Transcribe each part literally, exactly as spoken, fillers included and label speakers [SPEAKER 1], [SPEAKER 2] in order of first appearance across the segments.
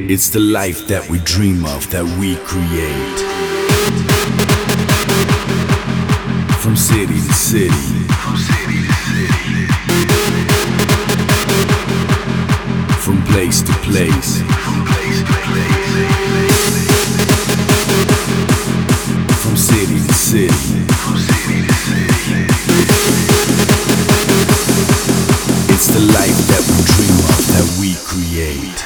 [SPEAKER 1] It's the life that we dream of, that we create. From city to city, from city to city, from place to place, from place to place, from city to city, from city to city. It's the life that we dream of, that we create.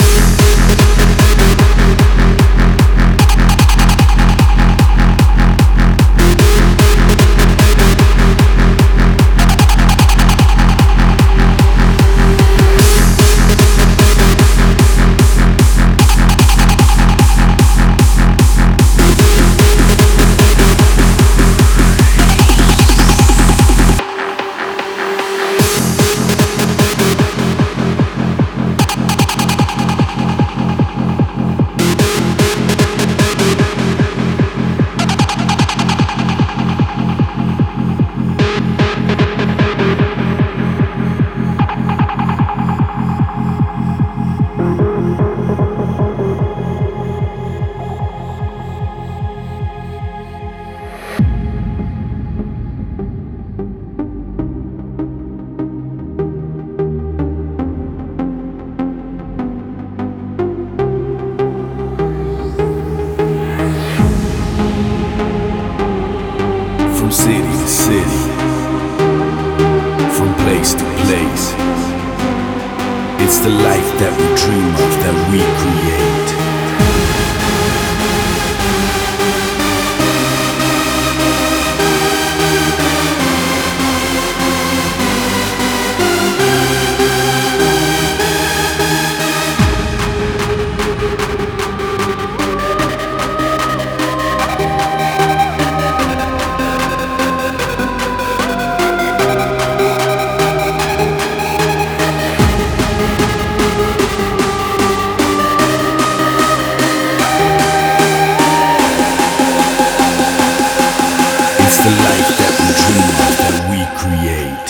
[SPEAKER 1] From city to city, from place to place, it's the life that we dream of, that we create. It's the life that we dream of, that we create.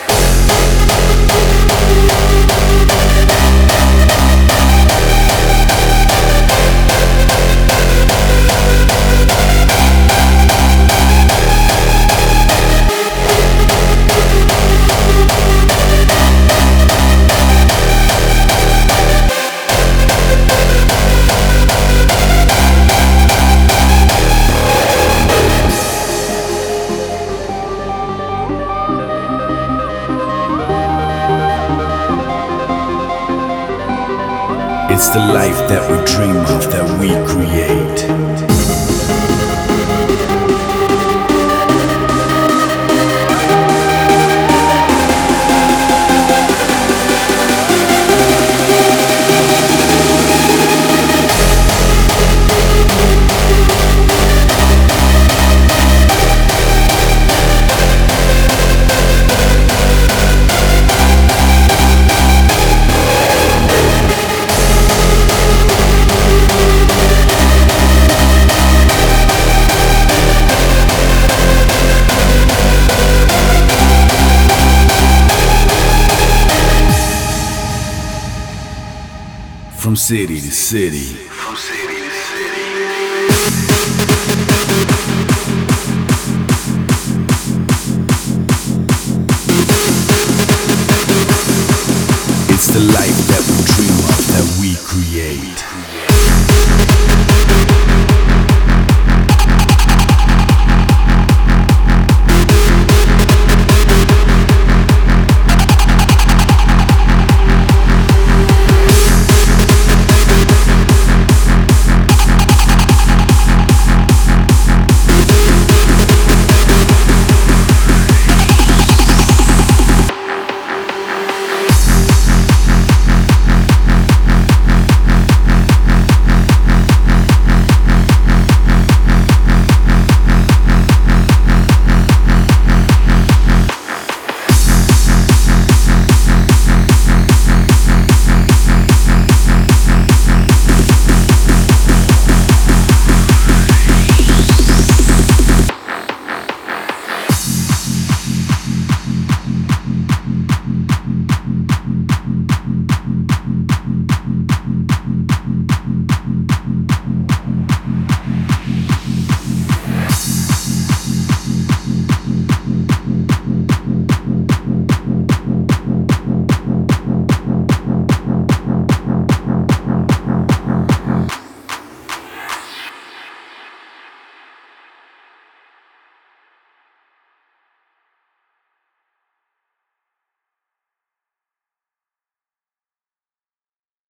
[SPEAKER 1] It's the life that we dream of, that we create. From city to city, from city to city, it's the life that we dream of, that we create.